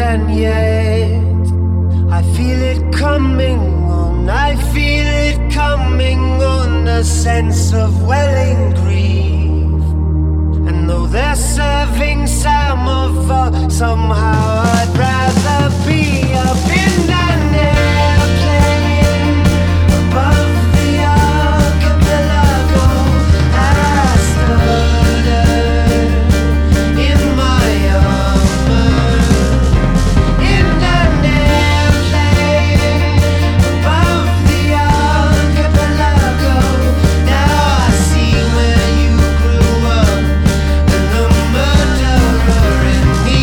and yet I feel it coming on, I feel it coming on, a sense of welling grief. And though they're serving some of us, somehow I'd rather be up in an airplane above the archipelago. I stuttered in my armor in an airplane above the archipelago. Now I see where you grew up and the murderer in me.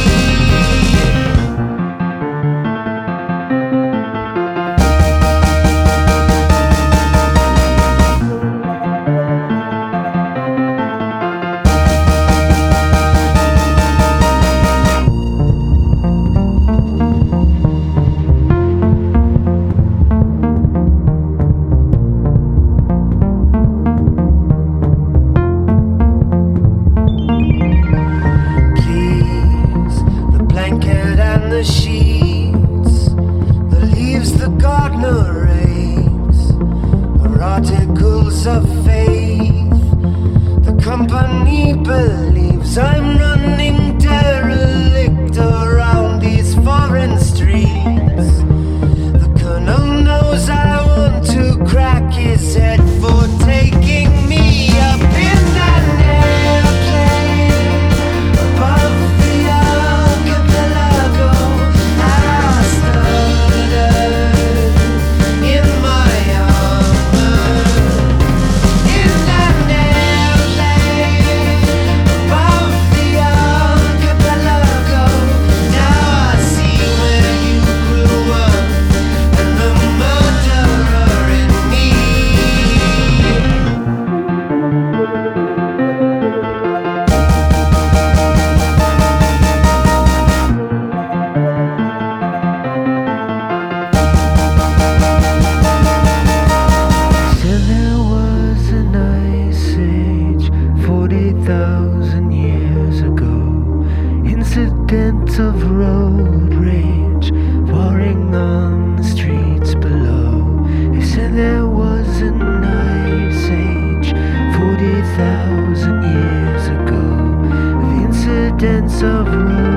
Please, the blanket and the sheets, the leaves the gardener rakes, are articles of faith. The company believes I'm running derelict around these foreign streets. The colonel knows I want to crack his head for taking me up in an airplane above the archipelago. I stuttered in my armor in an airplane above the archipelago. Now I see where you grew up and the murderer in me. Said there was an ice age 40,000 years ago. Incidents of road rage pouring on the streets below. They said there was an ice age 40,000 years ago. Of incidents of road